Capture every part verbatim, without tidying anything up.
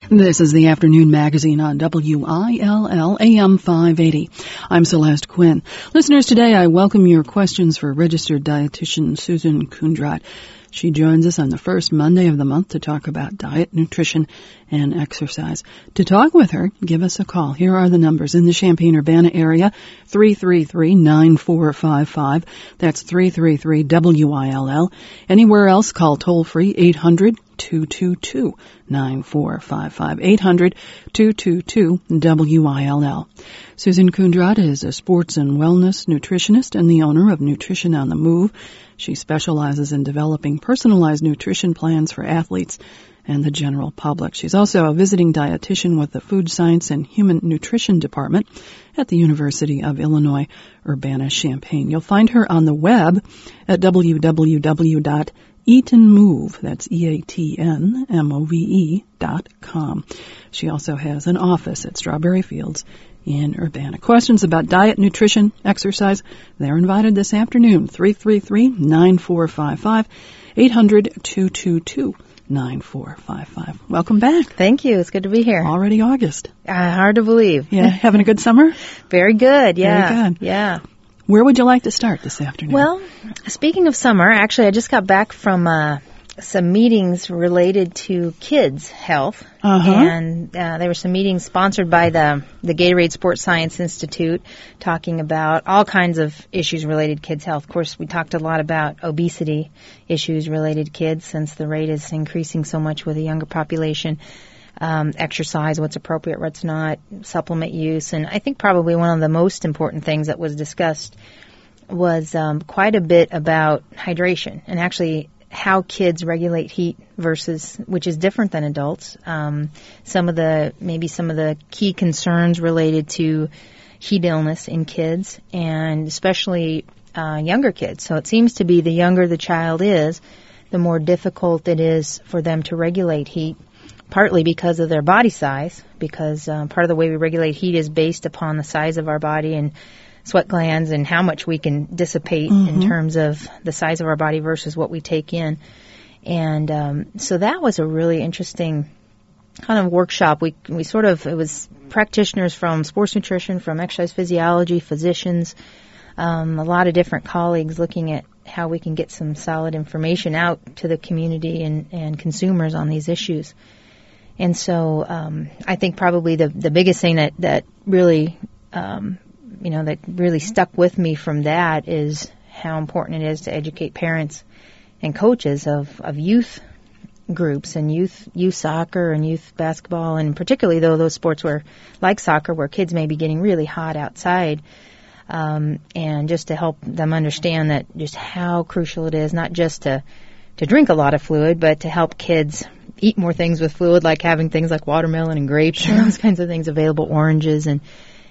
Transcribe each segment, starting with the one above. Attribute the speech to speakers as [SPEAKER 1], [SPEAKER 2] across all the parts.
[SPEAKER 1] This is the Afternoon Magazine on W I L L A M five eighty. I'm Celeste Quinn. Listeners, today I welcome your questions for registered dietitian Susan Kundrat. She joins us on the first Monday of the month to talk about diet, nutrition, and exercise. To talk with her, give us a call. Here are the numbers. In the Champaign-Urbana area, three three three, nine four five five. That's three three three W I L L. Anywhere else, call toll-free eight hundred, two two two, nine four five five. eight hundred, two two two, W I L L. Susan Kundrat is a sports and wellness nutritionist and the owner of Nutrition on the Move. She specializes in developing personalized nutrition plans for athletes and the general public. She's also a visiting dietitian with the Food Science and Human Nutrition Department at the University of Illinois, Urbana-Champaign. You'll find her on the web at w w w dot eat and move, that's E A T N M O V E dot com. She also has an office at Strawberry Fields in Urbana. Questions about diet, nutrition, exercise, they're invited this afternoon. three three three, nine four five five, eight hundred, two two two, nine four five five. Welcome back.
[SPEAKER 2] Thank you. It's good to be here.
[SPEAKER 1] Already August.
[SPEAKER 2] Uh, hard to believe.
[SPEAKER 1] Yeah, having a good summer?
[SPEAKER 2] Very good, yeah.
[SPEAKER 1] Very good.
[SPEAKER 2] Yeah.
[SPEAKER 1] Where would you like to start this afternoon?
[SPEAKER 2] Well, speaking of summer, actually I just got back from uh, some meetings related to kids' health.
[SPEAKER 1] Uh-huh.
[SPEAKER 2] And uh, there were some meetings sponsored by the, the Gatorade Sports Science Institute talking about all kinds of issues related to kids' health. Of course, we talked a lot about obesity issues related to kids since the rate is increasing so much with the younger population. Um, exercise, what's appropriate, what's not, supplement use. And I think probably one of the most important things that was discussed was um, quite a bit about hydration and actually how kids regulate heat versus, which is different than adults. Um, some of the, maybe some of the key concerns related to heat illness in kids and especially uh, younger kids. So it seems to be the younger the child is, the more difficult it is for them to regulate heat, partly because of their body size, because um, part of the way we regulate heat is based upon the size of our body and sweat glands and how much we can dissipate mm-hmm. in terms of the size of our body versus what we take in. And um, so that was a really interesting kind of workshop. We we sort of, it was practitioners from sports nutrition, from exercise physiology, physicians, um, a lot of different colleagues looking at how we can get some solid information out to the community and, and consumers on these issues. And so um, I think probably the, the biggest thing that, that really um, you know, that really stuck with me from that is how important it is to educate parents and coaches of, of youth groups and youth youth soccer and youth basketball, and particularly though those sports where, like soccer, where kids may be getting really hot outside, um, and just to help them understand that just how crucial it is not just to to drink a lot of fluid, but to help kids eat more things with fluid, like having things like watermelon and grapes and those kinds of things available, oranges, and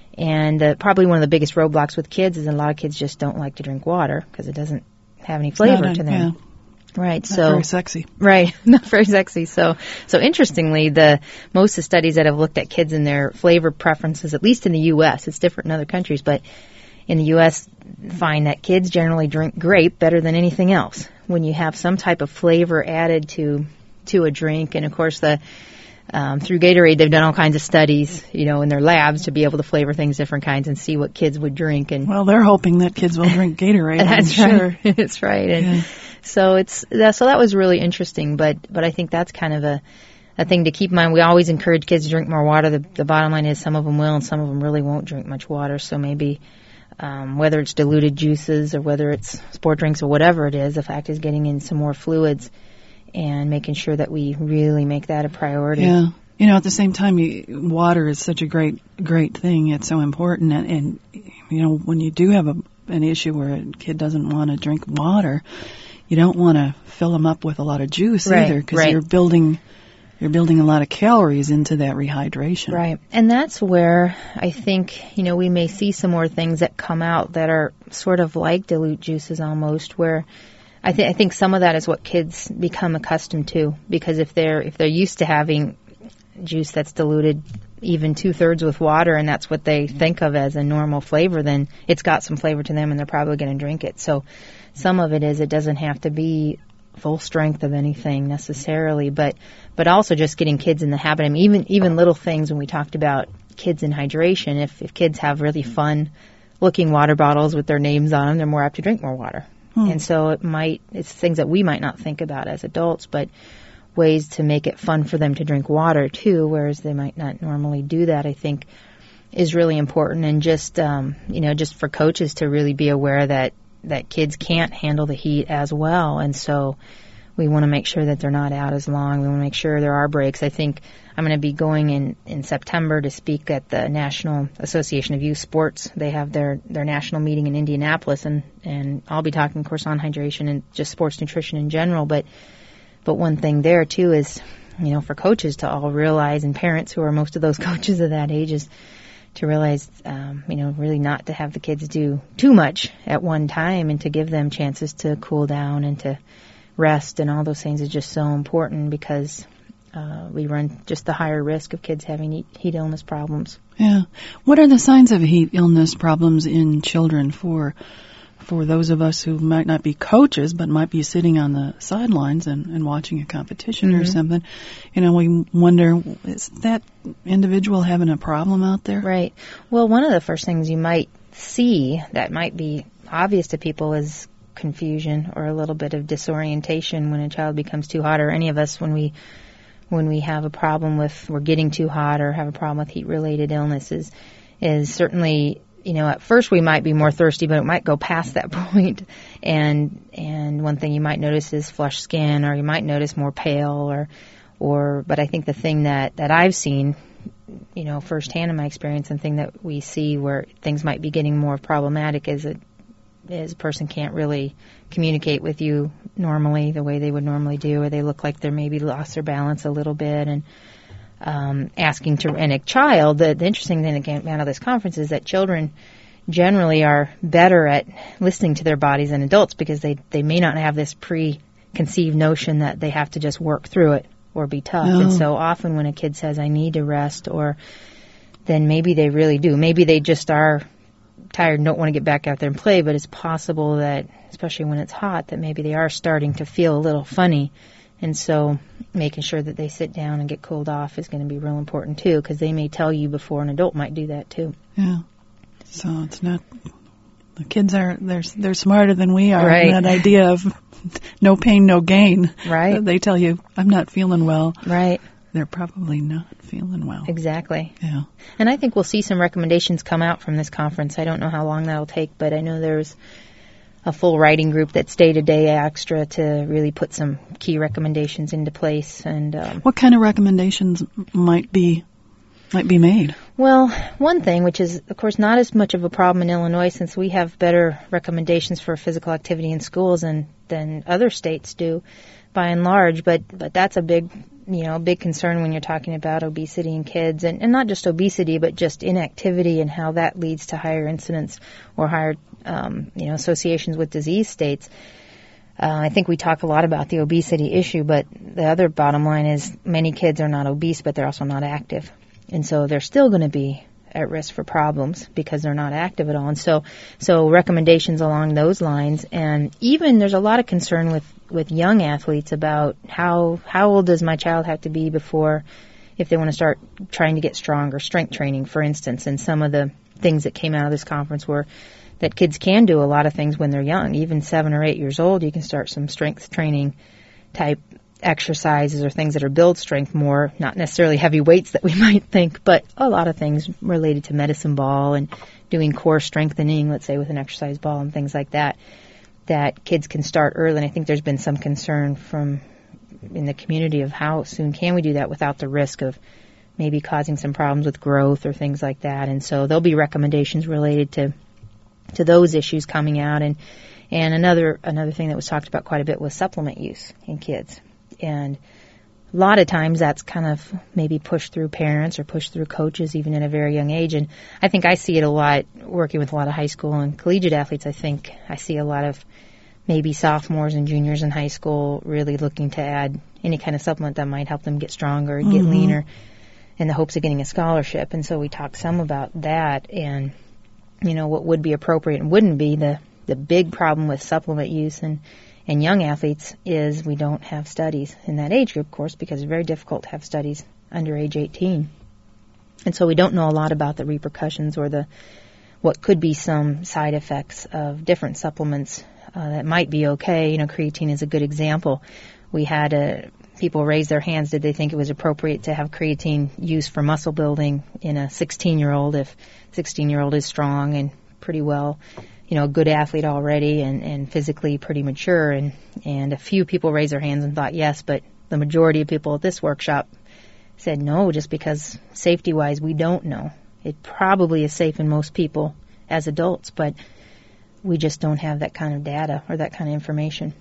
[SPEAKER 2] And uh, probably one of the biggest roadblocks with kids is a lot of kids just don't like to drink water because it doesn't have any flavor
[SPEAKER 1] a,
[SPEAKER 2] to them.
[SPEAKER 1] Yeah.
[SPEAKER 2] Right.
[SPEAKER 1] Not
[SPEAKER 2] so
[SPEAKER 1] very sexy.
[SPEAKER 2] Right. Not very sexy. So so interestingly, the most of the studies that have looked at kids and their flavor preferences, at least in the U S, it's different in other countries, but in the U S find that kids generally drink grape better than anything else when you have some type of flavor added to to a drink. And of course the Um, through Gatorade, they've done all kinds of studies, you know, in their labs to be able to flavor things different kinds and see what kids would drink. And
[SPEAKER 1] well, they're hoping that kids will drink Gatorade.
[SPEAKER 2] That's
[SPEAKER 1] I'm
[SPEAKER 2] right.
[SPEAKER 1] Sure.
[SPEAKER 2] That's right. And
[SPEAKER 1] yeah.
[SPEAKER 2] so it's that, so that was really interesting. But but I think that's kind of a a thing to keep in mind. We always encourage kids to drink more water. The, the bottom line is some of them will and some of them really won't drink much water. So maybe um, whether it's diluted juices or whether it's sport drinks or whatever it is, the fact is getting in some more fluids and making sure that we really make that a priority.
[SPEAKER 1] Yeah. You know, at the same time, you, water is such a great, great thing. It's so important. And, and you know, when you do have a, an issue where a kid doesn't want to drink water, you don't want to fill them up with a lot of juice
[SPEAKER 2] right,
[SPEAKER 1] either, because
[SPEAKER 2] right.
[SPEAKER 1] you're building, you're building a lot of calories into that rehydration.
[SPEAKER 2] Right. And that's where I think, you know, we may see some more things that come out that are sort of like dilute juices almost, where I, th- I think some of that is what kids become accustomed to, because if they're if they're used to having juice that's diluted even two-thirds with water, and that's what they think of as a normal flavor, then it's got some flavor to them, and they're probably going to drink it. So some of it is it doesn't have to be full strength of anything necessarily, but but also just getting kids in the habit. I mean, even even little things when we talked about kids and hydration. If if kids have really fun looking water bottles with their names on them, they're more apt to drink more water. Hmm. And so it might it's things that we might not think about as adults, but ways to make it fun for them to drink water too, whereas they might not normally do that, I think, is really important. And just um, you know, just for coaches to really be aware that that kids can't handle the heat as well, and so we want to make sure that they're not out as long. We want to make sure there are breaks. I think I'm going to be going in, in September to speak at the National Association of Youth Sports. They have their, their national meeting in Indianapolis, and, and I'll be talking, of course, on hydration and just sports nutrition in general. But but one thing there, too, is, you know, for coaches to all realize, and parents who are most of those coaches of that age, is to realize, um, you know, really not to have the kids do too much at one time, and to give them chances to cool down and to rest, and all those things is just so important, because uh, we run just the higher risk of kids having heat, heat illness problems.
[SPEAKER 1] Yeah. What are the signs of heat illness problems in children for for those of us who might not be coaches but might be sitting on the sidelines and, and watching a competition mm-hmm. or something? You know, we wonder, is that individual having a problem out there?
[SPEAKER 2] Right. Well, one of the first things you might see that might be obvious to people is confusion or a little bit of disorientation when a child becomes too hot, or any of us when we when we have a problem with we're getting too hot or have a problem with heat-related illnesses, is certainly, you know, at first we might be more thirsty, but it might go past that point. And and one thing you might notice is flushed skin, or you might notice more pale, or or but I think the thing that, that I've seen, you know, firsthand in my experience, and thing that we see where things might be getting more problematic is a is a person can't really communicate with you normally the way they would normally do, or they look like they're maybe lost their balance a little bit, and um, asking to, and a child, the, the interesting thing that came out of this conference is that children generally are better at listening to their bodies than adults, because they, they may not have this preconceived notion that they have to just work through it or be tough. Oh. And so often when a kid says, I need to rest, or then maybe they really do. Maybe they just are tired and don't want to get back out there and play, but it's possible that, especially when it's hot, that maybe they are starting to feel a little funny. And so making sure that they sit down and get cooled off is going to be real important too, because they may tell you before an adult might do that too.
[SPEAKER 1] Yeah. So it's not, the kids are, they're, they're smarter than we are.
[SPEAKER 2] Right.
[SPEAKER 1] That idea of no pain, no gain.
[SPEAKER 2] Right.
[SPEAKER 1] They tell you, I'm not feeling well.
[SPEAKER 2] Right.
[SPEAKER 1] They're probably not feeling well.
[SPEAKER 2] Exactly.
[SPEAKER 1] Yeah.
[SPEAKER 2] And I think we'll see some recommendations come out from this conference. I don't know how long that'll take, but I know there's a full writing group that stayed a day extra to really put some key recommendations into place. And um,
[SPEAKER 1] what kind of recommendations might be might be made?
[SPEAKER 2] Well, one thing, which is, of course, not as much of a problem in Illinois, since we have better recommendations for physical activity in schools than, than other states do, by and large, but but that's a big, you know, a big concern when you're talking about obesity in kids, and, and not just obesity, but just inactivity and how that leads to higher incidence or higher, um, you know, associations with disease states. Uh, I think we talk a lot about the obesity issue, but the other bottom line is many kids are not obese, but they're also not active. And so they're still going to be at risk for problems because they're not active at all. And so, so recommendations along those lines. And even there's a lot of concern with, with young athletes about how, how old does my child have to be before, if they want to start trying to get stronger, strength training, for instance. And some of the things that came out of this conference were that kids can do a lot of things when they're young. Even seven or eight years old, you can start some strength training type exercises or things that are build strength more, not necessarily heavy weights that we might think, but a lot of things related to medicine ball and doing core strengthening, let's say with an exercise ball and things like that, that kids can start early. And I think there's been some concern from in the community of how soon can we do that without the risk of maybe causing some problems with growth or things like that. And so there'll be recommendations related to to those issues coming out. And and another another thing that was talked about quite a bit was supplement use in kids. And a lot of times that's kind of maybe pushed through parents or pushed through coaches even at a very young age. And I think I see it a lot working with a lot of high school and collegiate athletes. I think I see a lot of maybe sophomores and juniors in high school really looking to add any kind of supplement that might help them get stronger and get mm-hmm. leaner in the hopes of getting a scholarship. And so we talked some about that and, you know, what would be appropriate and wouldn't be. The, the big problem with supplement use and and young athletes is we don't have studies in that age group, of course, because it's very difficult to have studies under age eighteen. And so we don't know a lot about the repercussions or the what could be some side effects of different supplements uh, that might be okay. You know, creatine is a good example. We had a, people raise their hands. Did they think it was appropriate to have creatine used for muscle building in a sixteen-year-old if sixteen-year-old is strong and pretty well, you know, a good athlete already and, and physically pretty mature? And, and a few people raised their hands and thought yes, but the majority of people at this workshop said no, just because safety-wise we don't know. It probably is safe in most people as adults, but we just don't have that kind of data or that kind of information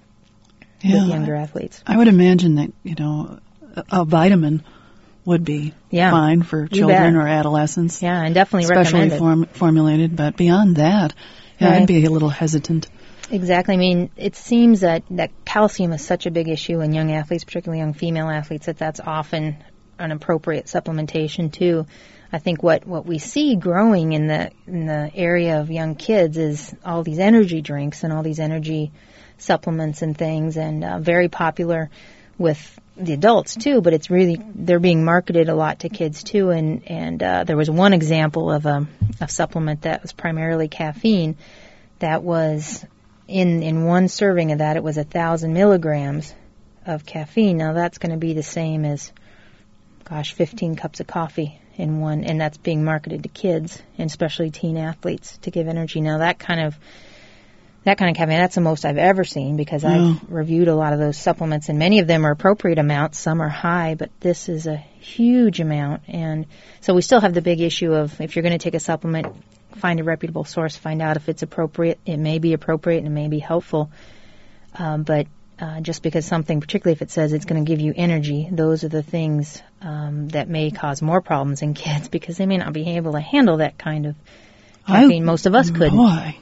[SPEAKER 1] yeah,
[SPEAKER 2] with younger athletes.
[SPEAKER 1] I would imagine that, you know, a, a vitamin would be
[SPEAKER 2] yeah,
[SPEAKER 1] fine for children or adolescents.
[SPEAKER 2] Yeah, and definitely
[SPEAKER 1] specially
[SPEAKER 2] recommended.
[SPEAKER 1] Form, formulated, but beyond that, yeah,
[SPEAKER 2] right.
[SPEAKER 1] I'd be a little hesitant.
[SPEAKER 2] Exactly. I mean, it seems that, that calcium is such a big issue in young athletes, particularly young female athletes, that that's often an appropriate supplementation too. I think what, what we see growing in the in the area of young kids is all these energy drinks and all these energy supplements and things, and uh, very popular with the adults too. But it's really they're being marketed a lot to kids too. And and uh, there was one example of a, a supplement that was primarily caffeine that was in in one serving of that it was a thousand milligrams of caffeine. Now that's going to be the same as gosh, fifteen cups of coffee in one, and that's being marketed to kids, and especially teen athletes, to give energy. Now that kind of that kind of caffeine, that's the most I've ever seen, because yeah. I've reviewed a lot of those supplements, and many of them are appropriate amounts, some are high, but this is a huge amount. And so we still have the big issue of, if you're going to take a supplement, find a reputable source, find out if it's appropriate. It may be appropriate and it may be helpful, um, but Uh, just because something, particularly if it says it's going to give you energy, those are the things um, that may cause more problems in kids, because they may not be able to handle that kind of caffeine. I, Most of us couldn't.
[SPEAKER 1] Boy.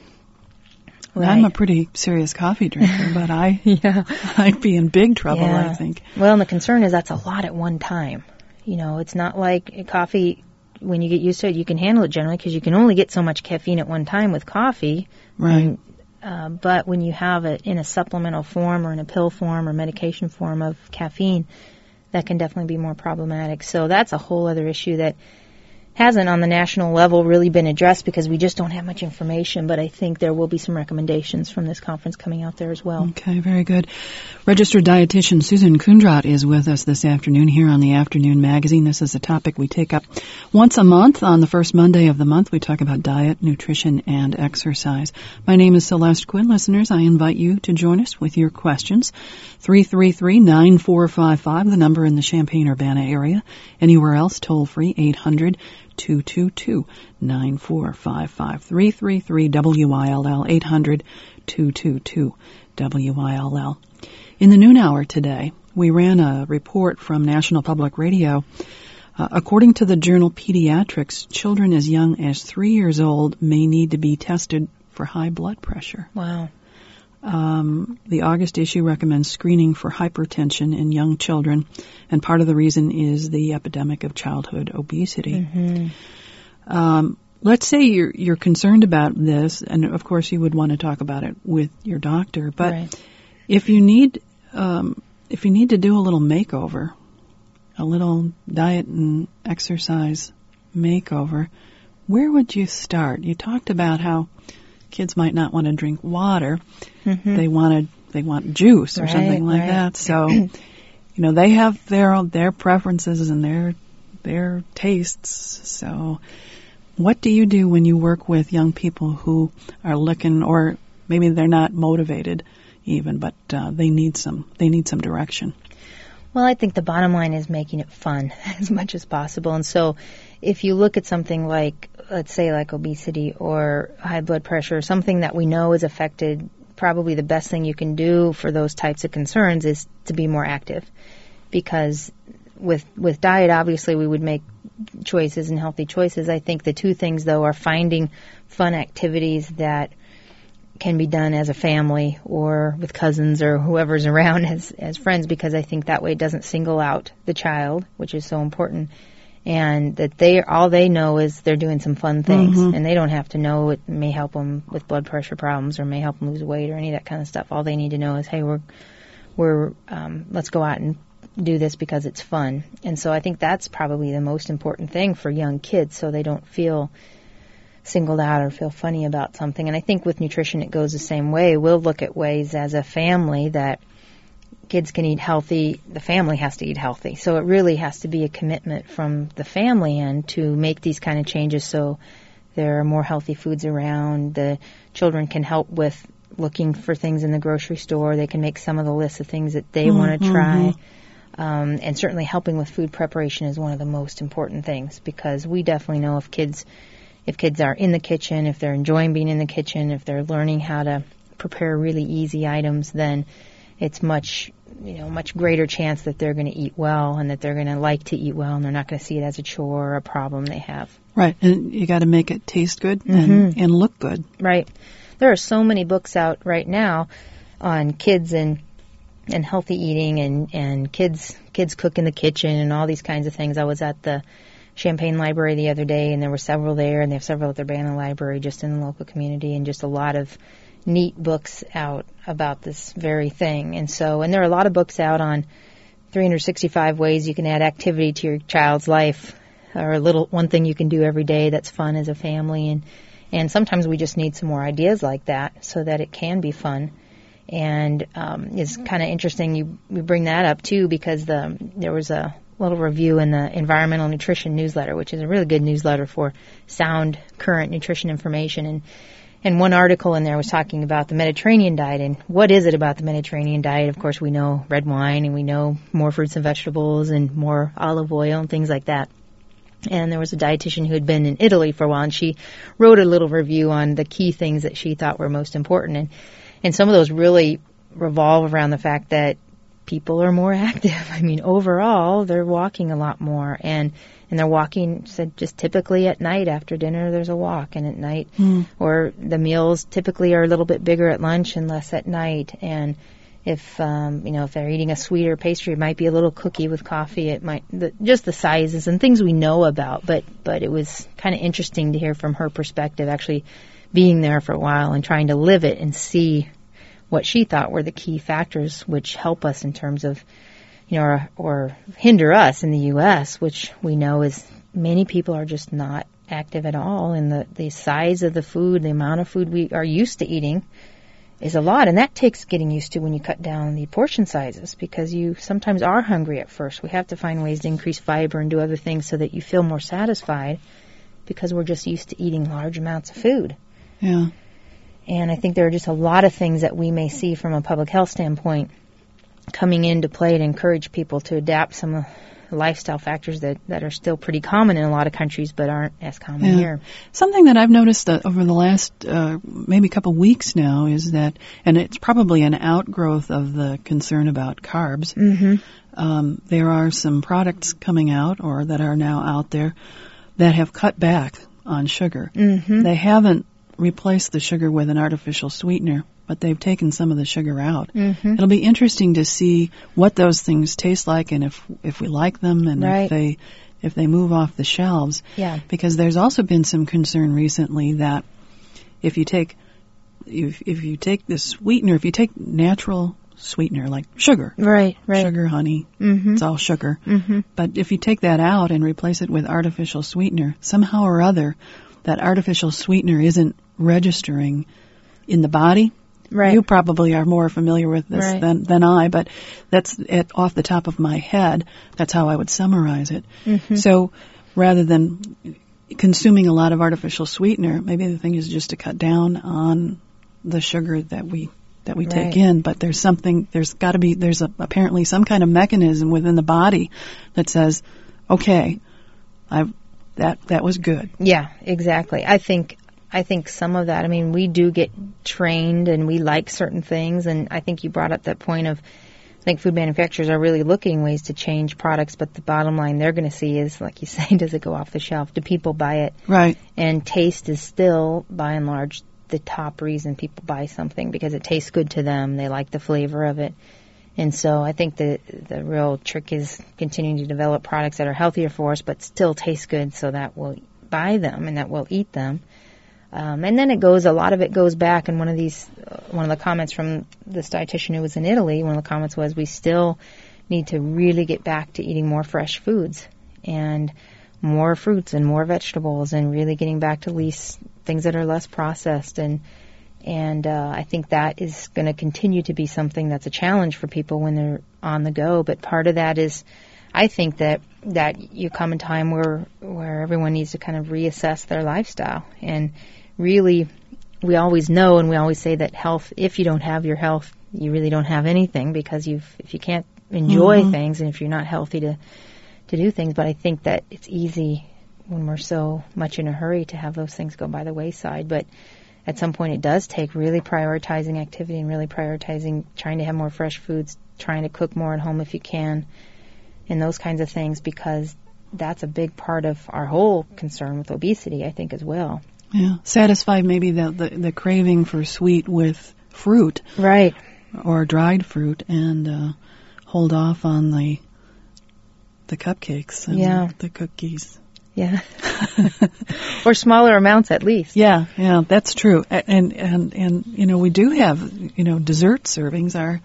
[SPEAKER 2] Right.
[SPEAKER 1] I'm a pretty serious coffee drinker, but I,
[SPEAKER 2] yeah.
[SPEAKER 1] I'd be in big trouble,
[SPEAKER 2] yeah.
[SPEAKER 1] I think.
[SPEAKER 2] Well, and the concern is that's a lot at one time. You know, it's not like coffee, when you get used to it, you can handle it generally, because you can only get so much caffeine at one time with coffee.
[SPEAKER 1] Right.
[SPEAKER 2] And, Uh, but when you have it in a supplemental form or in a pill form or medication form of caffeine, that can definitely be more problematic. So that's a whole other issue that hasn't on the national level really been addressed, because we just don't have much information. But I think there will be some recommendations from this conference coming out there as well.
[SPEAKER 1] Okay, very good. Registered dietitian Susan Kundrat is with us this afternoon here on the Afternoon Magazine. This is a topic we take up once a month. On the first Monday of the month, we talk about diet, nutrition, and exercise. My name is Celeste Quinn. Listeners, I invite you to join us with your questions. three three three, nine four five five, the number in the Champaign-Urbana area. Anywhere else, toll free, eight hundred, two two two, nine four five five. three three three W I L L, eight hundred, two two two, W I L L. In the noon hour today, we ran a report from National Public Radio. Uh, according to the journal Pediatrics, children as young as three years old may need to be tested for high blood pressure.
[SPEAKER 2] Wow.
[SPEAKER 1] Um, the August issue recommends screening for hypertension in young children, and part of the reason is the epidemic of childhood obesity.
[SPEAKER 2] Mm-hmm.
[SPEAKER 1] Um, let's say you're you're concerned about this, and of course you would want to talk about it with your doctor. But
[SPEAKER 2] right.
[SPEAKER 1] if you need um, if you need to do a little makeover, a little diet and exercise makeover, where would you start? You talked about how kids might not want to drink water. Mm-hmm. They wanted they want juice or
[SPEAKER 2] right,
[SPEAKER 1] something like
[SPEAKER 2] right.
[SPEAKER 1] that. So, you know, they have their their preferences and their their tastes. So, what do you do when you work with young people who are looking, or maybe they're not motivated even, but uh, they need some they need some direction?
[SPEAKER 2] Well, I think the bottom line is making it fun as much as possible. And so if you look at something like, let's say like obesity or high blood pressure, something that we know is affected, probably the best thing you can do for those types of concerns is to be more active. Because with with diet, obviously we would make choices and healthy choices. I think the two things, though, are finding fun activities that can be done as a family or with cousins or whoever's around as, as friends, because I think that way it doesn't single out the child, which is so important. and that they all they know is they're doing some fun things,
[SPEAKER 1] Mm-hmm.
[SPEAKER 2] and they don't have to know it may help them with blood pressure problems or may help them lose weight or any of that kind of stuff. All they need to know is, hey, we're we're um, let's go out and do this because it's fun. And so I think that's probably the most important thing for young kids, so they don't feel singled out or feel funny about something. And I think with nutrition it goes the same way. We'll look at ways as a family that kids can eat healthy, the family has to eat healthy. So it really has to be a commitment from the family end to make these kind of changes so there are more healthy foods around. The children can help with looking for things in the grocery store. They can make some of the lists of things that they mm-hmm. want to try. Um, and certainly helping with food preparation is one of the most important things, because we definitely know if kids if kids are in the kitchen, if they're enjoying being in the kitchen, if they're learning how to prepare really easy items, then it's much, you know, much greater chance that they're going to eat well and that they're going to like to eat well, and they're not going to see it as a chore or a problem they have.
[SPEAKER 1] Right, and you got to make it taste good
[SPEAKER 2] Mm-hmm.
[SPEAKER 1] and, and look good.
[SPEAKER 2] Right. There are so many books out right now on kids and and healthy eating and, and kids kids cook in the kitchen and all these kinds of things. I was at the Champaign Library the other day, and there were several there, and they have several at their Banner Library just in the local community, and just a lot of neat books out about this very thing. And so, and there are a lot of books out on three hundred sixty-five ways you can add activity to your child's life, or a little one thing you can do every day that's fun as a family. And and sometimes we just need some more ideas like that so that it can be fun. And um, it's kind of interesting you, you bring that up too, because the there was a little review in the Environmental Nutrition newsletter, which is a really good newsletter for sound, current nutrition information. And and one article in there was talking about the Mediterranean diet and what is it about the Mediterranean diet. Of course, we know red wine, and we know more fruits and vegetables and more olive oil and things like that. And there was a dietitian who had been in Italy for a while, and she wrote a little review on the key things that she thought were most important. And and some of those really revolve around the fact that people are more active. I mean, overall, they're walking a lot more, and and they're walking, said, just typically at night after dinner. There's a walk, and at night, mm. or the meals typically are a little bit bigger at lunch and less at night. And if um, you know, if they're eating a sweeter pastry, it might be a little cookie with coffee. It might the, just the sizes and things we know about. But but it was kind of interesting to hear from her perspective, actually being there for a while and trying to live it and see what she thought were the key factors which help us in terms of, you know, or, or hinder us in the U S, which we know is many people are just not active at all. And the, the size of the food, the amount of food we are used to eating is a lot. And that takes getting used to when you cut down the portion sizes, because you sometimes are hungry at first. We have to find ways to increase fiber and do other things so that you feel more satisfied, because we're just used to eating large amounts of food.
[SPEAKER 1] Yeah.
[SPEAKER 2] And I think there are just a lot of things that we may see from a public health standpoint coming into play to encourage people to adapt some of the lifestyle factors that, that are still pretty common in a lot of countries but aren't as common
[SPEAKER 1] yeah.
[SPEAKER 2] here.
[SPEAKER 1] Something that I've noticed that over the last uh, maybe couple weeks now is that, and it's probably an outgrowth of the concern about carbs,
[SPEAKER 2] mm-hmm.
[SPEAKER 1] um, there are some products coming out or that are now out there that have cut back on sugar.
[SPEAKER 2] Mm-hmm.
[SPEAKER 1] They haven't replaced the sugar with an artificial sweetener, but they've taken some of the sugar out.
[SPEAKER 2] Mm-hmm.
[SPEAKER 1] It'll be interesting to see what those things taste like, and if if we like them, and
[SPEAKER 2] right.
[SPEAKER 1] if they if they move off the shelves.
[SPEAKER 2] Yeah.
[SPEAKER 1] Because there's also been some concern recently that if you take if if you take the sweetener, if you take natural sweetener like sugar,
[SPEAKER 2] right, right,
[SPEAKER 1] sugar, honey,
[SPEAKER 2] mm-hmm.
[SPEAKER 1] it's all sugar.
[SPEAKER 2] Mm-hmm.
[SPEAKER 1] But if you take that out and replace it with artificial sweetener, somehow or other, that artificial sweetener isn't registering in the body.
[SPEAKER 2] Right.
[SPEAKER 1] You probably are more familiar with this
[SPEAKER 2] right.
[SPEAKER 1] than, than I, but that's at, off the top of my head. That's how I would summarize it.
[SPEAKER 2] Mm-hmm.
[SPEAKER 1] So rather than consuming a lot of artificial sweetener, maybe the thing is just to cut down on the sugar that we that we
[SPEAKER 2] right.
[SPEAKER 1] take in. But there's something, there's got to be, there's a, apparently some kind of mechanism within the body that says, okay, I've that that was good.
[SPEAKER 2] Yeah, exactly. I think I think some of that, I mean, we do get trained and we like certain things, and I think you brought up that point of, I think food manufacturers are really looking ways to change products, but the bottom line they're going to see is, like you say, does it go off the shelf? Do people buy it?
[SPEAKER 1] Right.
[SPEAKER 2] And taste is still, by and large, the top reason people buy something, because it tastes good to them. They like the flavor of it. And so I think the the real trick is continuing to develop products that are healthier for us but still taste good so that we'll buy them and that we'll eat them. Um, and then it goes, a lot of it goes back, and one of these, uh, one of the comments from this dietitian who was in Italy, one of the comments was we still need to really get back to eating more fresh foods and more fruits and more vegetables and really getting back to least things that are less processed. And and uh, I think that is going to continue to be something that's a challenge for people when they're on the go. But part of that is, I think that that you come a time where where everyone needs to kind of reassess their lifestyle. And really, we always know and we always say that health, if you don't have your health, you really don't have anything, because you've if you can't enjoy mm-hmm. things and if you're not healthy to to do things. But I think that it's easy when we're so much in a hurry to have those things go by the wayside. But at some point it does take really prioritizing activity and really prioritizing trying to have more fresh foods, trying to cook more at home if you can, and those kinds of things, because that's a big part of our whole concern with obesity, I think, as well.
[SPEAKER 1] Yeah, satisfy maybe the, the, the craving for sweet with fruit.
[SPEAKER 2] Right.
[SPEAKER 1] Or dried fruit, and uh, hold off on the the cupcakes and
[SPEAKER 2] yeah.
[SPEAKER 1] the cookies.
[SPEAKER 2] Yeah. Or smaller amounts at least.
[SPEAKER 1] Yeah, yeah, that's true. And, and, and you know, we do have, you know, dessert servings are,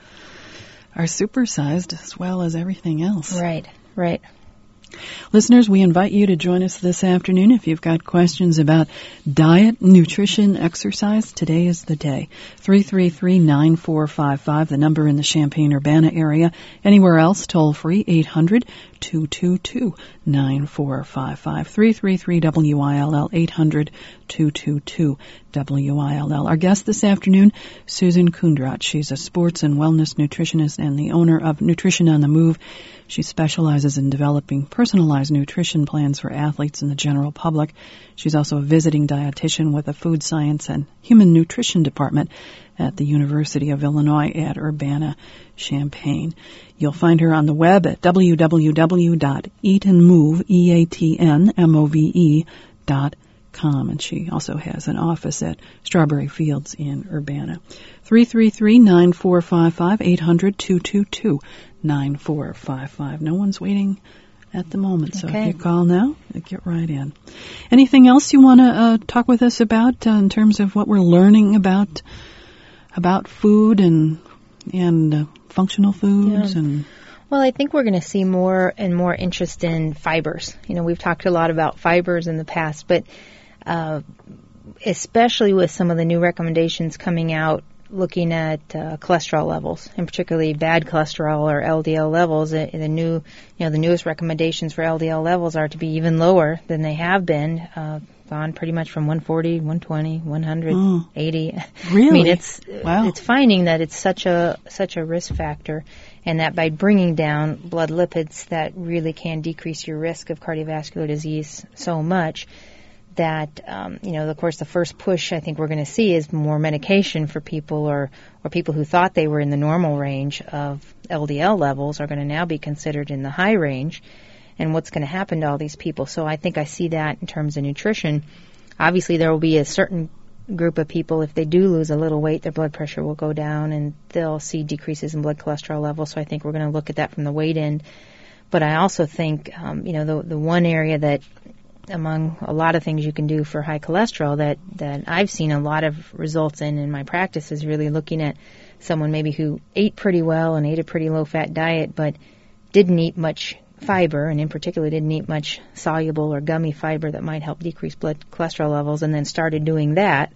[SPEAKER 1] are supersized as well as everything else.
[SPEAKER 2] Right, right.
[SPEAKER 1] Listeners, we invite you to join us this afternoon if you've got questions about diet, nutrition, exercise. Today is the day. three three three, nine four five five, the number in the Champaign-Urbana area. Anywhere else, toll free, eight hundred, two two two, nine four five five. three three three W I L L, eight hundred, two two two, W I L L. Our guest this afternoon, Susan Kundrat. She's a sports and wellness nutritionist and the owner of Nutrition on the Move. She specializes in developing personalized nutrition plans for athletes and the general public. She's also a visiting dietitian with a food science and human nutrition department at the University of Illinois at Urbana-Champaign. You'll find her on the web at w w w dot eat and move, E A T N M O V E, dot com. And she also has an office at Strawberry Fields in Urbana. three three three, nine four five five, eight hundred, two two two, nine four five five. No one's waiting at the moment, so
[SPEAKER 2] okay.
[SPEAKER 1] if you call now, get right in. Anything else you want to uh, talk with us about uh, in terms of what we're learning about about food and and uh, functional foods?
[SPEAKER 2] Yeah.
[SPEAKER 1] and
[SPEAKER 2] Well, I think we're going to see more and more interest in fibers. You know, we've talked a lot about fibers in the past, but uh, especially with some of the new recommendations coming out looking at uh, cholesterol levels, and particularly bad cholesterol or L D L levels. The, the new, you know, the newest recommendations for L D L levels are to be even lower than they have been, uh, gone pretty much from one forty, one twenty, one hundred, mm. eighty.
[SPEAKER 1] Really?
[SPEAKER 2] I mean, it's
[SPEAKER 1] wow.
[SPEAKER 2] it's finding that it's such a such a risk factor, and that by bringing down blood lipids, that really can decrease your risk of cardiovascular disease so much. That, um, you know, of course, the first push I think we're going to see is more medication for people or, or people who thought they were in the normal range of L D L levels are going to now be considered in the high range, and what's going to happen to all these people. So I think I see that in terms of nutrition. Obviously, there will be a certain group of people, if they do lose a little weight, their blood pressure will go down and they'll see decreases in blood cholesterol levels. So I think we're going to look at that from the weight end. But I also think, um, you know, the, the one area that among a lot of things you can do for high cholesterol that, that I've seen a lot of results in in my practice is really looking at someone maybe who ate pretty well and ate a pretty low-fat diet but didn't eat much fiber, and in particular didn't eat much soluble or gummy fiber that might help decrease blood cholesterol levels, and then started doing that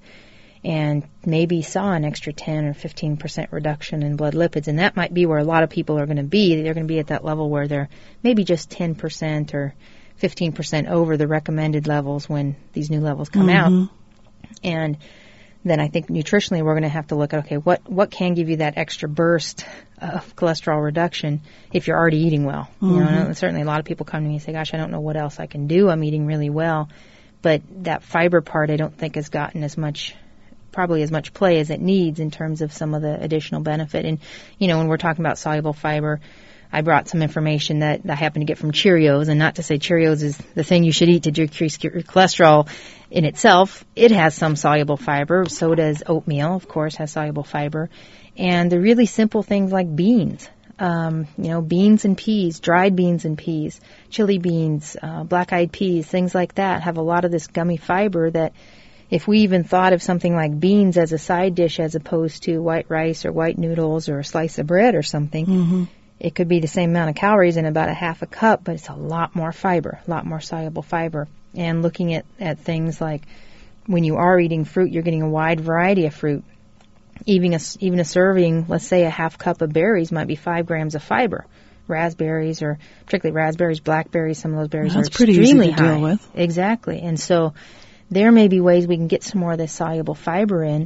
[SPEAKER 2] and maybe saw an extra ten or fifteen percent reduction in blood lipids. And that might be where a lot of people are going to be. They're going to be at that level where they're maybe just ten percent or fifteen percent over the recommended levels when these new levels come
[SPEAKER 1] mm-hmm.
[SPEAKER 2] out. And then I think nutritionally we're going to have to look at, okay, what, what can give you that extra burst of cholesterol reduction if you're already eating well?
[SPEAKER 1] Mm-hmm.
[SPEAKER 2] You know, and certainly a lot of people come to me and say, gosh, I don't know what else I can do. I'm eating really well. But that fiber part I don't think has gotten as much, probably as much play as it needs in terms of some of the additional benefit. And, you know, when we're talking about soluble fiber, I brought some information that I happened to get from Cheerios, and not to say Cheerios is the thing you should eat to decrease your cholesterol in itself. It has some soluble fiber. So does oatmeal, of course, has soluble fiber. And the really simple things like beans. Um, you know, beans and peas, dried beans and peas, chili beans, uh, black-eyed peas, things like that have a lot of this gummy fiber that if we even thought of something like beans as a side dish as opposed to white rice or white noodles or a slice of bread or something, mm-hmm. it could be the same amount of calories in about a half a cup, but it's a lot more fiber, a lot more soluble fiber. And looking at, at things like when you are eating fruit, you're getting a wide variety of fruit. Even a, even a serving, let's say a half cup of berries might be five grams of fiber. Raspberries, or particularly raspberries, blackberries, some of those berries
[SPEAKER 1] That's
[SPEAKER 2] are
[SPEAKER 1] pretty
[SPEAKER 2] extremely
[SPEAKER 1] easy to
[SPEAKER 2] high.
[SPEAKER 1] Deal with.
[SPEAKER 2] Exactly. And so there may be ways we can get some more of this soluble fiber in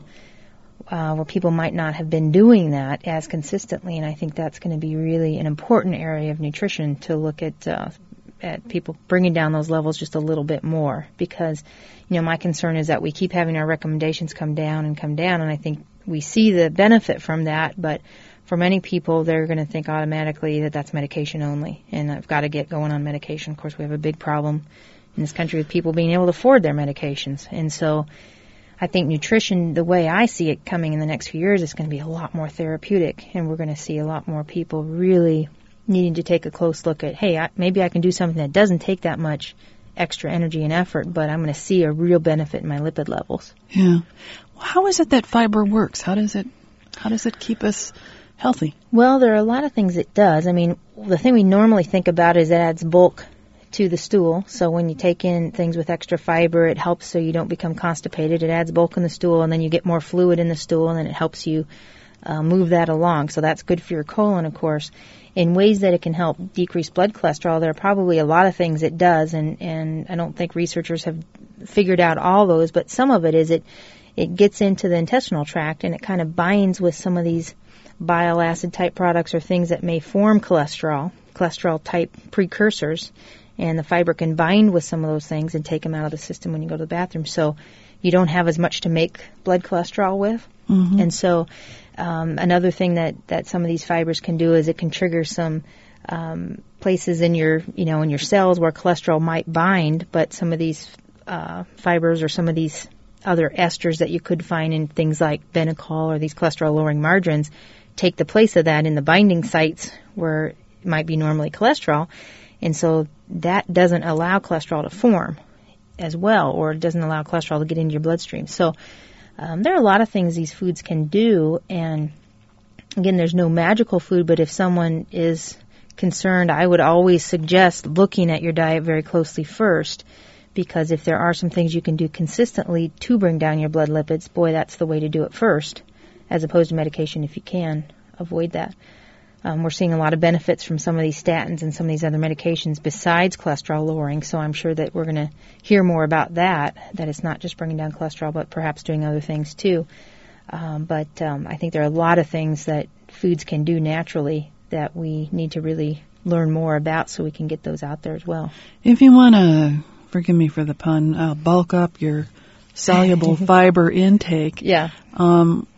[SPEAKER 2] uh, where people might not have been doing that as consistently. And I think that's going to be really an important area of nutrition to look at uh, at people bringing down those levels just a little bit more. Because, you know, my concern is that we keep having our recommendations come down and come down, and I think we see the benefit from that, but for many people, they're going to think automatically that that's medication only, and I've got to get going on medication. Of course, we have a big problem in this country with people being able to afford their medications, and so I think nutrition, the way I see it coming in the next few years, is going to be a lot more therapeutic, and we're going to see a lot more people really needing to take a close look at, hey, I, maybe I can do something that doesn't take that much extra energy and effort, but I'm going to see a real benefit in my lipid levels.
[SPEAKER 1] Yeah. How is it that fiber works? How does it how does it keep us healthy?
[SPEAKER 2] Well, there are a lot of things it does. I mean, the thing we normally think about is it adds bulk to the stool. So when you take in things with extra fiber, it helps so you don't become constipated. It adds bulk in the stool, and then you get more fluid in the stool, and then it helps you uh, move that along. So that's good for your colon, of course. In ways that it can help decrease blood cholesterol, there are probably a lot of things it does, and, and I don't think researchers have figured out all those, but some of it is it It gets into the intestinal tract, and it kind of binds with some of these bile acid type products or things that may form cholesterol, cholesterol type precursors, and the fiber can bind with some of those things and take them out of the system when you go to the bathroom. So you don't have as much to make blood cholesterol with. Mm-hmm. And so um, another thing that, that some of these fibers can do is it can trigger some um, places in your, you know, in your cells where cholesterol might bind, but some of these uh, fibers or some of these other esters that you could find in things like Benecol or these cholesterol-lowering margarines take the place of that in the binding sites where it might be normally cholesterol. And so that doesn't allow cholesterol to form as well, or it doesn't allow cholesterol to get into your bloodstream. So um, there are a lot of things these foods can do. And again, there's no magical food, but if someone is concerned, I would always suggest looking at your diet very closely first, because if there are some things you can do consistently to bring down your blood lipids, boy, that's the way to do it first, as opposed to medication if you can avoid that. Um, we're seeing a lot of benefits from some of these statins and some of these other medications besides cholesterol lowering, so I'm sure that we're going to hear more about that, that it's not just bringing down cholesterol, but perhaps doing other things too. Um, but um, I think there are a lot of things that foods can do naturally that we need to really learn more about so we can get those out there as well.
[SPEAKER 1] If you want to, forgive me for the pun, uh, bulk up your soluble fiber intake.
[SPEAKER 2] Yeah.
[SPEAKER 1] Um,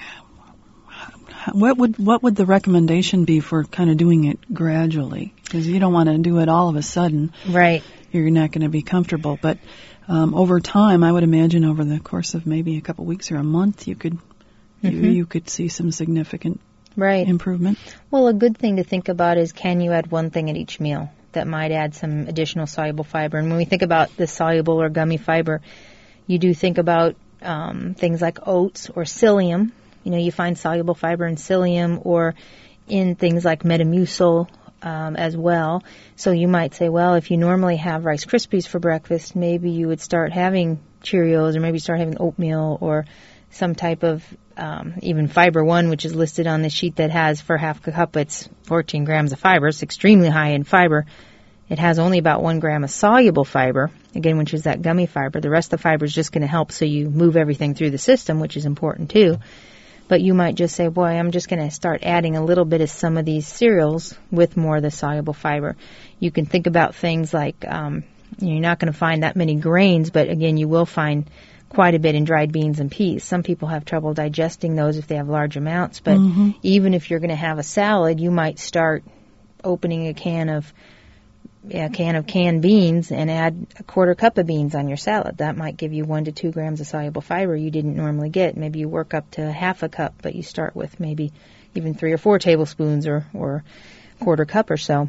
[SPEAKER 1] what would what would the recommendation be for kind of doing it gradually? Because you don't want to do it all of a sudden.
[SPEAKER 2] Right.
[SPEAKER 1] You're not going to be comfortable. But um, over time, I would imagine over the course of maybe a couple weeks or a month, you could mm-hmm. you, you could see some significant
[SPEAKER 2] right.
[SPEAKER 1] improvement.
[SPEAKER 2] Well, a good thing to think about is, can you add one thing at each meal that might add some additional soluble fiber? And when we think about the soluble or gummy fiber, you do think about um, things like oats or psyllium. You know, you find soluble fiber in psyllium or in things like Metamucil um, as well. So you might say, well, if you normally have Rice Krispies for breakfast, maybe you would start having Cheerios, or maybe start having oatmeal or some type of um, even Fiber One, which is listed on the sheet that has for half a cup, it's fourteen grams of fiber. It's extremely high in fiber. It has only about one gram of soluble fiber, again, which is that gummy fiber. The rest of the fiber is just going to help so you move everything through the system, which is important too. But you might just say, boy, I'm just going to start adding a little bit of some of these cereals with more of the soluble fiber. You can think about things like, um, you're not going to find that many grains, but again, you will find quite a bit in dried beans and peas. Some people have trouble digesting those if they have large amounts, but mm-hmm. even if you're going to have a salad, you might start opening a can of a can of canned beans and add a quarter cup of beans on your salad. That might give you one to two grams of soluble fiber you didn't normally get. Maybe you work up to half a cup, but you start with maybe, even three or four tablespoons or, or quarter cup or so,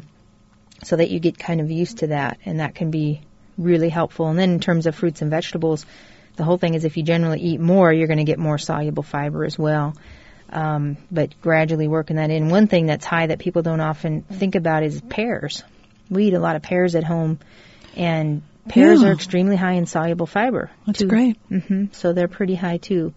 [SPEAKER 2] so that you get kind of used to that, and that can be really helpful. And then in terms of fruits and vegetables, the whole thing is if you generally eat more, you're going to get more soluble fiber as well. Um, but gradually working that in. One thing that's high that people don't often think about is pears. We eat a lot of pears at home, and pears
[SPEAKER 1] yeah.
[SPEAKER 2] are extremely high in soluble fiber.
[SPEAKER 1] That's
[SPEAKER 2] too.
[SPEAKER 1] great.
[SPEAKER 2] Mm-hmm. So they're pretty high too.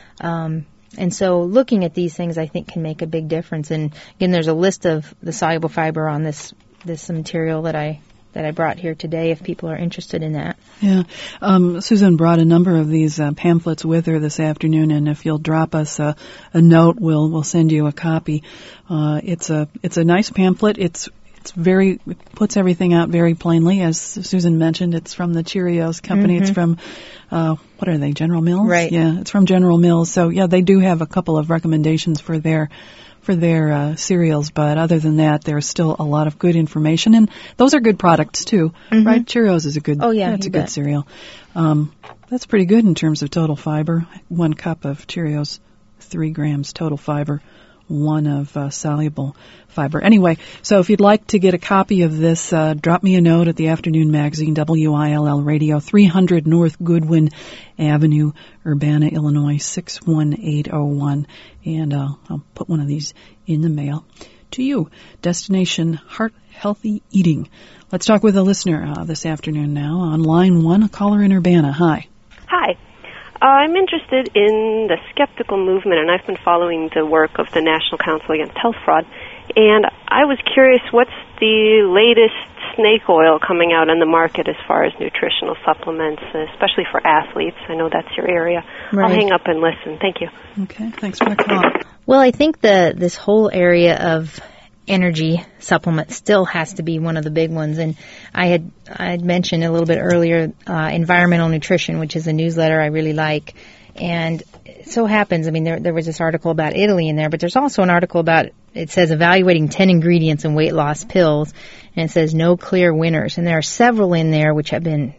[SPEAKER 2] Um, and so looking at these things, I think, can make a big difference. And again, there's a list of the soluble fiber on this this material that I that I brought here today if people are interested in that.
[SPEAKER 1] Yeah. Um, Susan brought a number of these uh, pamphlets with her this afternoon, and if you'll drop us a, a note, we'll we'll send you a copy. Uh, it's a it's a nice pamphlet. It's it's very it puts everything out very plainly, as Susan mentioned. It's from the Cheerios company. Mm-hmm. It's from uh, what are they? General Mills.
[SPEAKER 2] Right.
[SPEAKER 1] Yeah. It's from General Mills. So yeah, they do have a couple of recommendations for their. for their uh, cereals, but other than that, there's still a lot of good information, and those are good products too, mm-hmm. right? Cheerios is a good,
[SPEAKER 2] oh yeah,
[SPEAKER 1] that's a
[SPEAKER 2] bet.
[SPEAKER 1] good cereal. Um, that's pretty good in terms of total fiber. One cup of Cheerios, three grams total fiber, one of uh, soluble fiber. Anyway, so if you'd like to get a copy of this, uh, drop me a note at the Afternoon Magazine, W I L L Radio, three hundred North Goodwin Avenue, Urbana, Illinois, six one eight oh one. And uh, I'll put one of these in the mail to you. Destination Heart Healthy Eating. Let's talk with a listener uh, this afternoon now. On line one, a caller in Urbana. Hi.
[SPEAKER 3] Hi. Uh, I'm interested in the skeptical movement, and I've been following the work of the National Council Against Health Fraud. And I was curious, what's the latest snake oil coming out on the market as far as nutritional supplements, especially for athletes? I know that's your area.
[SPEAKER 2] Right.
[SPEAKER 3] I'll hang up and listen. Thank you.
[SPEAKER 1] Okay, thanks for the call.
[SPEAKER 2] Well, I think the this whole area of energy supplements still has to be one of the big ones. And I had I had mentioned a little bit earlier uh, Environmental Nutrition, which is a newsletter I really like. And it so happens, I mean, there there was this article about Italy in there, but there's also an article about, it says, evaluating ten ingredients in weight loss pills, and it says no clear winners. And there are several in there which have been,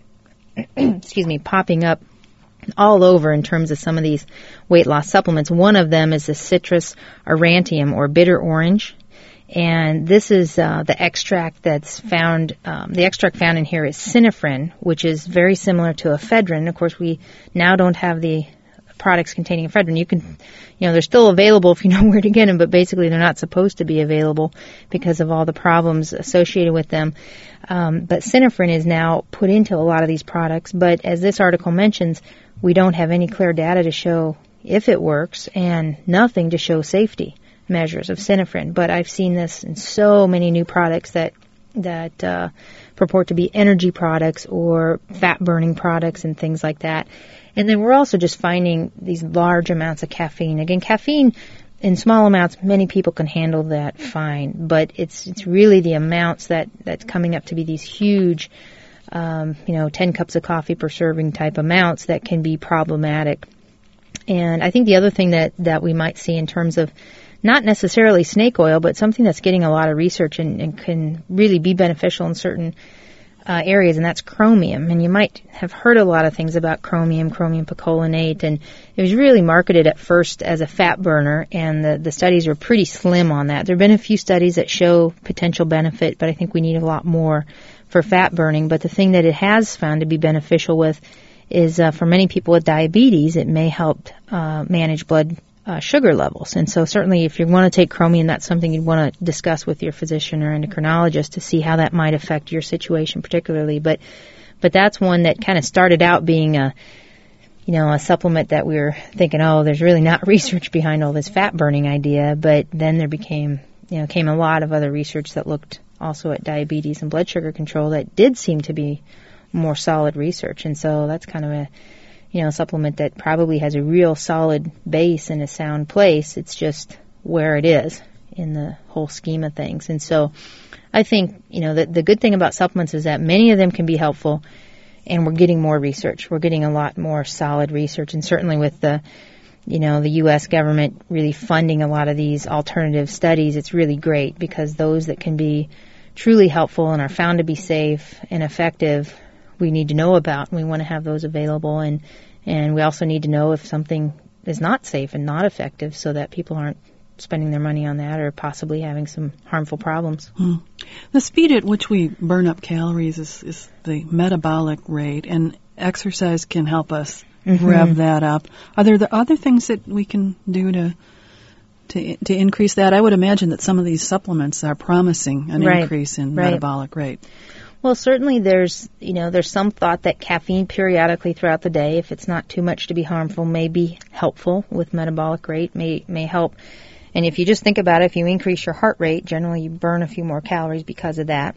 [SPEAKER 2] excuse me, popping up all over in terms of some of these weight loss supplements. One of them is the citrus aurantium, or bitter orange. And this is uh, the extract that's found, um, the extract found in here is synephrine, which is very similar to ephedrine. Of course, we now don't have the products containing ephedrine. You can, you know, they're still available if you know where to get them, but basically they're not supposed to be available because of all the problems associated with them. Um, but synephrine is now put into a lot of these products, but as this article mentions, we don't have any clear data to show if it works and nothing to show safety measures of synephrine. But I've seen this in so many new products that that uh, purport to be energy products or fat-burning products and things like that. And then we're also just finding these large amounts of caffeine. Again, caffeine in small amounts, many people can handle that fine, but it's it's really the amounts that, that's coming up to be these huge, um, you know, ten cups of coffee per serving type amounts that can be problematic. And I think the other thing that, that we might see in terms of not necessarily snake oil, but something that's getting a lot of research and, and can really be beneficial in certain uh, areas, and that's chromium. And you might have heard a lot of things about chromium, chromium picolinate, and it was really marketed at first as a fat burner, and the, the studies are pretty slim on that. There have been a few studies that show potential benefit, but I think we need a lot more for fat burning. But the thing that it has found to be beneficial with is uh, for many people with diabetes, it may help uh, manage blood Uh, sugar levels. And so certainly if you want to take chromium, that's something you'd want to discuss with your physician or endocrinologist to see how that might affect your situation particularly. But but that's one that kind of started out being a, you know, a supplement that we were thinking, oh, there's really not research behind all this fat burning idea. But then there became, you know, came a lot of other research that looked also at diabetes and blood sugar control that did seem to be more solid research. And so that's kind of a, you know, supplement that probably has a real solid base in a sound place. It's just where it is in the whole scheme of things. And so I think, you know, the, the good thing about supplements is that many of them can be helpful, and we're getting more research. We're getting a lot more solid research, and certainly with the, you know, the U S government really funding a lot of these alternative studies, it's really great because those that can be truly helpful and are found to be safe and effective, we need to know about, and we want to have those available. And and we also need to know if something is not safe and not effective so that people aren't spending their money on that or possibly having some harmful problems.
[SPEAKER 1] Hmm. The speed at which we burn up calories is, is the metabolic rate, and exercise can help us mm-hmm. rev that up. Are there the other things that we can do to to to increase that? I would imagine that some of these supplements are promising an
[SPEAKER 2] right.
[SPEAKER 1] increase in
[SPEAKER 2] right.
[SPEAKER 1] metabolic rate.
[SPEAKER 2] Well, certainly there's, you know, there's some thought that caffeine periodically throughout the day, if it's not too much to be harmful, may be helpful with metabolic rate, may may help. And if you just think about it, if you increase your heart rate, generally you burn a few more calories because of that.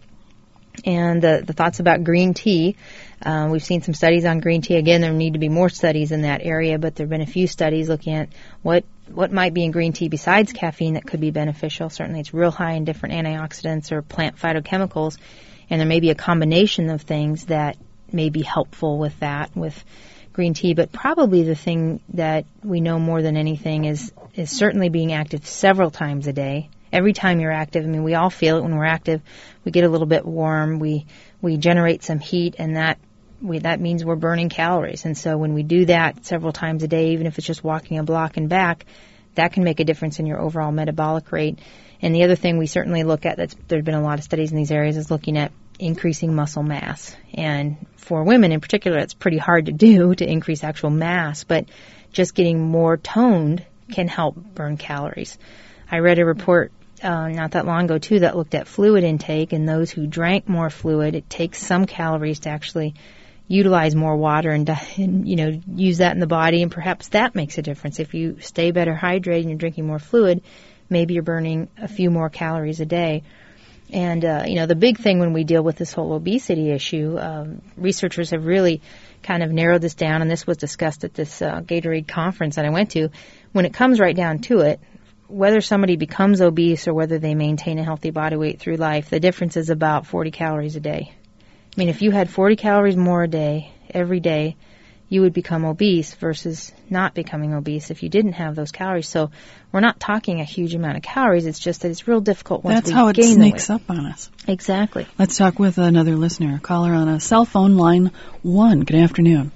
[SPEAKER 2] And the, the thoughts about green tea, uh, we've seen some studies on green tea. Again, there need to be more studies in that area, but there have been a few studies looking at what what might be in green tea besides caffeine that could be beneficial. Certainly it's real high in different antioxidants or plant phytochemicals. And there may be a combination of things that may be helpful with that, with green tea. But probably the thing that we know more than anything is, is certainly being active several times a day. Every time you're active, I mean, we all feel it when we're active. We get a little bit warm. We we generate some heat, and that we, that means we're burning calories. And so when we do that several times a day, even if it's just walking a block and back, that can make a difference in your overall metabolic rate. And the other thing we certainly look at, that's, there have been a lot of studies in these areas, is looking at increasing muscle mass. And for women in particular, it's pretty hard to do, to increase actual mass, but just getting more toned can help burn calories. I read a report uh, not that long ago, too, that looked at fluid intake, and those who drank more fluid, it takes some calories to actually utilize more water and, and, you know, use that in the body, and perhaps that makes a difference. If you stay better hydrated and you're drinking more fluid, maybe you're burning a few more calories a day. And, uh, you know, the big thing when we deal with this whole obesity issue, um, researchers have really kind of narrowed this down, and this was discussed at this uh, Gatorade conference that I went to. When it comes right down to it, whether somebody becomes obese or whether they maintain a healthy body weight through life, the difference is about forty calories a day. I mean, if you had forty calories more a day, every day, you would become obese versus not becoming obese if you didn't have those calories. So we're not talking a huge amount of calories. It's just that it's real difficult once
[SPEAKER 1] That's
[SPEAKER 2] we
[SPEAKER 1] how it
[SPEAKER 2] gain
[SPEAKER 1] sneaks
[SPEAKER 2] the weight.
[SPEAKER 1] up on us.
[SPEAKER 2] Exactly.
[SPEAKER 1] Let's talk with another listener, caller on a cell phone line one. Good afternoon.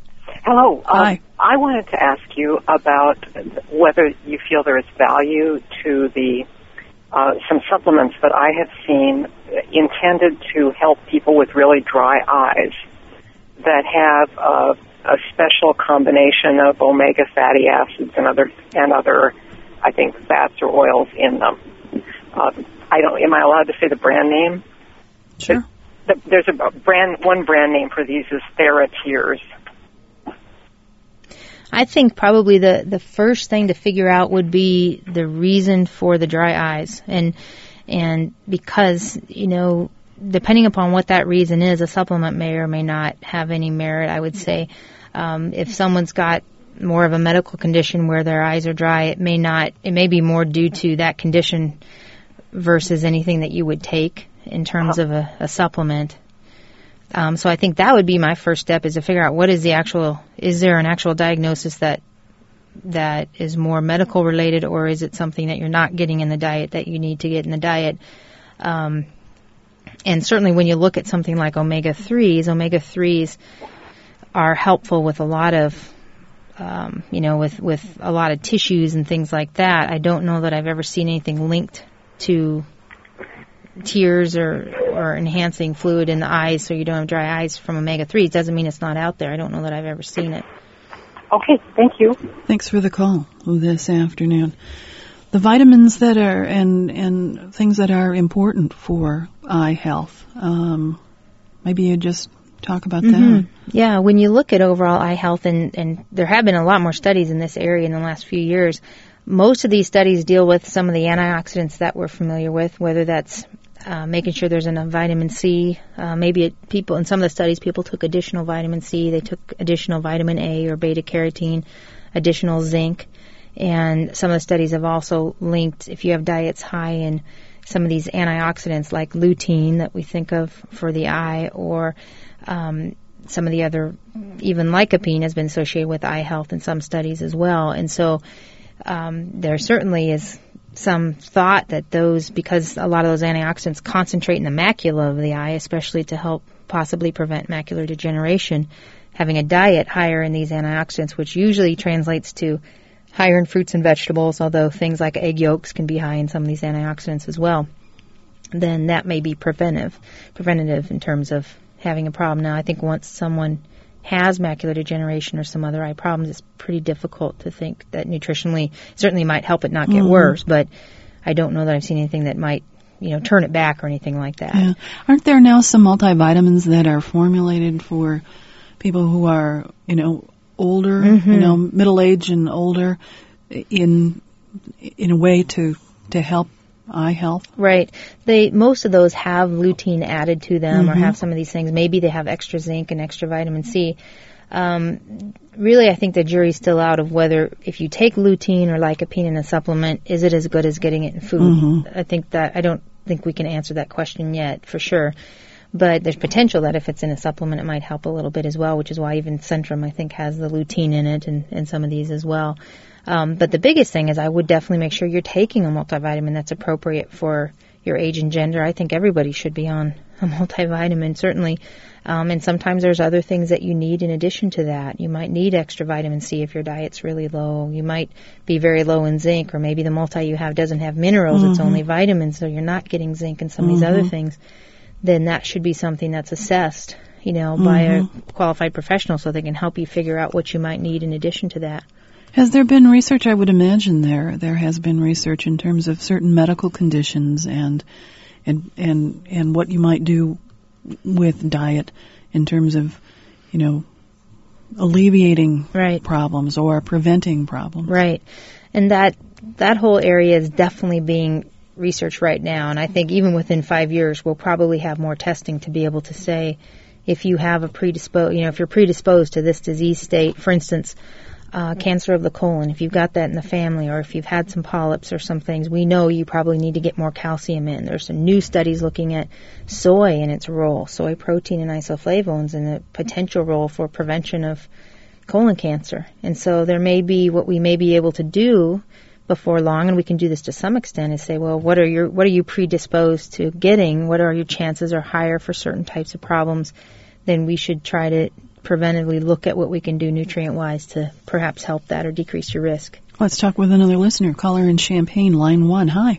[SPEAKER 4] Hello.
[SPEAKER 1] Hi.
[SPEAKER 4] Um, I wanted to ask you about whether you feel there is value to the uh, some supplements that I have seen intended to help people with really dry eyes that have uh, a special combination of omega fatty acids and other and other, I think, fats or oils in them. Uh, I don't. Am I allowed to say the brand name?
[SPEAKER 1] Sure.
[SPEAKER 4] The, the, there's a brand. One brand name for these is TheraTears.
[SPEAKER 2] I think probably the, the first thing to figure out would be the reason for the dry eyes. And and because, you know, depending upon what that reason is, a supplement may or may not have any merit, I would say. Um, if someone's got more of a medical condition where their eyes are dry, it may not, it may be more due to that condition versus anything that you would take in terms of a, a supplement. Um, so I think that would be my first step, is to figure out what is the actual, is there an actual diagnosis that that is more medical related, or is it something that you're not getting in the diet that you need to get in the diet? Um, and certainly when you look at something like omega threes, omega threes are helpful with a lot of, um, you know, with, with a lot of tissues and things like that. I don't know that I've ever seen anything linked to tears or, or enhancing fluid in the eyes so you don't have dry eyes from omega threes. Doesn't mean it's not out there. I don't know that I've ever seen it.
[SPEAKER 4] Okay, thank you.
[SPEAKER 1] Thanks for the call this afternoon. The vitamins that are and and things that are important for eye health. Um, maybe you just talk about
[SPEAKER 2] mm-hmm.
[SPEAKER 1] that.
[SPEAKER 2] Yeah, when you look at overall eye health, and, and there have been a lot more studies in this area in the last few years, most of these studies deal with some of the antioxidants that we're familiar with, whether that's uh, making sure there's enough vitamin C. Uh, maybe it, people in some of the studies, people took additional vitamin C. They took additional vitamin A or beta carotene, additional zinc. And some of the studies have also linked, if you have diets high in some of these antioxidants like lutein that we think of for the eye, or um, some of the other, even lycopene has been associated with eye health in some studies as well. And so um, there certainly is some thought that those, because a lot of those antioxidants concentrate in the macula of the eye, especially to help possibly prevent macular degeneration, having a diet higher in these antioxidants, which usually translates to higher in fruits and vegetables, although things like egg yolks can be high in some of these antioxidants as well, then that may be preventive, preventative in terms of having a problem. Now, I think once someone has macular degeneration or some other eye problems, it's pretty difficult to think that nutritionally certainly might help it not get mm-hmm. worse, but I don't know that I've seen anything that might, you know, turn it back or anything like that.
[SPEAKER 1] Yeah. Aren't there now some multivitamins that are formulated for people who are, you know, older, mm-hmm. you know, middle age and older, in in a way to to help eye health?
[SPEAKER 2] Right. They most of those have lutein added to them, mm-hmm. or have some of these things. Maybe they have extra zinc and extra vitamin C. Um, really, I think the jury's still out of whether if you take lutein or lycopene in a supplement, is it as good as getting it in food? Mm-hmm. I think that I don't think we can answer that question yet for sure. But there's potential that if it's in a supplement, it might help a little bit as well, which is why even Centrum, I think, has the lutein in it, and, and some of these as well. Um, but the biggest thing is I would definitely make sure you're taking a multivitamin that's appropriate for your age and gender. I think everybody should be on a multivitamin, certainly. Um, and sometimes there's other things that you need in addition to that. You might need extra vitamin C if your diet's really low. You might be very low in zinc, or maybe the multi you have doesn't have minerals. Mm-hmm. It's only vitamins, so you're not getting zinc and some mm-hmm. of these other things. Then that should be something that's assessed, you know, mm-hmm. by a qualified professional so they can help you figure out what you might need in addition to that.
[SPEAKER 1] Has there been research? I would imagine there there has been research in terms of certain medical conditions and and and and what you might do with diet in terms of, you know, alleviating
[SPEAKER 2] right.
[SPEAKER 1] problems or preventing problems.
[SPEAKER 2] Right. And that that whole area is definitely being researched right now, and I think even within five years we'll probably have more testing to be able to say if you have a predisposed, you know, if you're predisposed to this disease state, for instance, uh, cancer of the colon, if you've got that in the family, or if you've had some polyps or some things, we know you probably need to get more calcium in. There's some new studies looking at soy and its role, soy protein and isoflavones, and the potential role for prevention of colon cancer. And so there may be what we may be able to do before long, and we can do this to some extent, is say, well, what are your what are you predisposed to getting? What are your chances are higher for certain types of problems? Then we should try to preventively look at what we can do nutrient-wise to perhaps help that or decrease your risk.
[SPEAKER 1] Let's talk with another listener. Caller in Champaign, line one. Hi.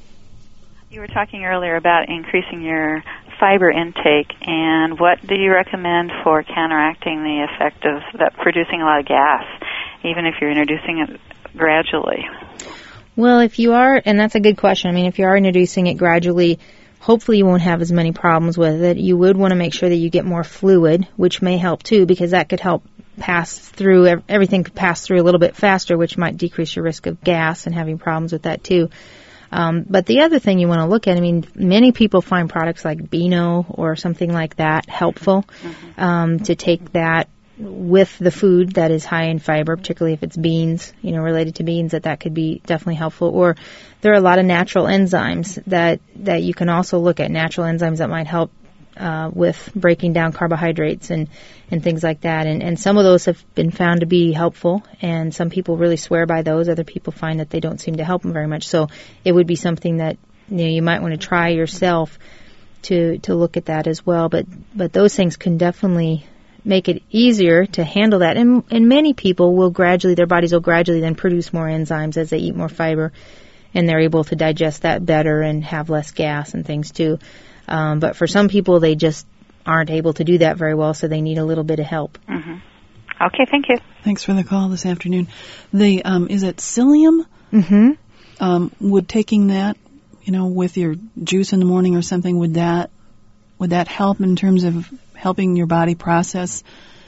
[SPEAKER 5] You were talking earlier about increasing your fiber intake, and what do you recommend for counteracting the effect of that producing a lot of gas, even if you're introducing it gradually?
[SPEAKER 2] Well, if you are, and that's a good question, I mean, if you are introducing it gradually, hopefully you won't have as many problems with it. You would want to make sure that you get more fluid, which may help too, because that could help pass through, everything could pass through a little bit faster, which might decrease your risk of gas and having problems with that too. Um, but the other thing you want to look at, I mean, many people find products like Beano or something like that helpful, mm-hmm. um, to take that with the food that is high in fiber, particularly if it's beans, you know, related to beans, that that could be definitely helpful. Or there are a lot of natural enzymes that, that you can also look at, natural enzymes that might help uh, with breaking down carbohydrates and, and things like that. And, and some of those have been found to be helpful, and some people really swear by those. Other people find that they don't seem to help them very much. So it would be something that, you know, you might want to try yourself to, to look at that as well. But, but those things can definitely make it easier to handle that. And, and many people will gradually, their bodies will gradually then produce more enzymes as they eat more fiber, and they're able to digest that better and have less gas and things too. Um, but for some people, they just aren't able to do that very well, so they need a little bit of help.
[SPEAKER 5] Mm-hmm. Okay, thank you.
[SPEAKER 1] Thanks for the call this afternoon. The um, is it psyllium?
[SPEAKER 2] Mm-hmm.
[SPEAKER 1] Um, would taking that, you know, with your juice in the morning or something, would that would that help in terms of helping your body process,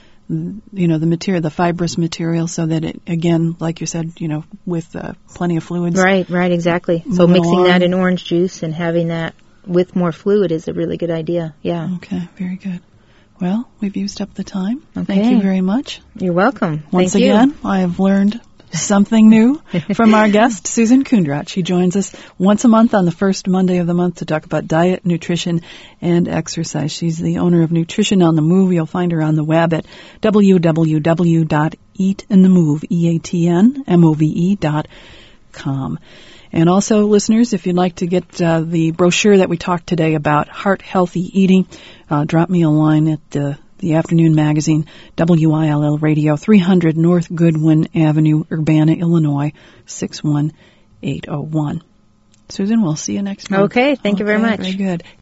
[SPEAKER 1] you know, the material, the fibrous material, so that it, again, like you said, you know, with uh, plenty of fluids.
[SPEAKER 2] Right, right, exactly. So mixing along. that in orange juice and having that with more fluid is a really good idea. Yeah.
[SPEAKER 1] Okay, very good. Well, we've used up the time.
[SPEAKER 2] Okay.
[SPEAKER 1] Thank you very much.
[SPEAKER 2] You're welcome.
[SPEAKER 1] Once
[SPEAKER 2] Thank
[SPEAKER 1] again,
[SPEAKER 2] you.
[SPEAKER 1] I have learned something new from our guest, Susan Kundrat. She joins us once a month on the first Monday of the month to talk about diet, nutrition, and exercise. She's the owner of Nutrition on the Move. You'll find her on the web at w w w dot eat in the move, E A T N M O V E dot com. And also, listeners, if you'd like to get uh, the brochure that we talked today about heart-healthy eating, uh, drop me a line at uh, The afternoon magazine, W I L L Radio, three hundred North Goodwin Avenue, Urbana, Illinois, six one eight oh one. Susan, we'll see you next month.
[SPEAKER 2] Okay, thank you very
[SPEAKER 1] Okay,
[SPEAKER 2] much.
[SPEAKER 1] Very good.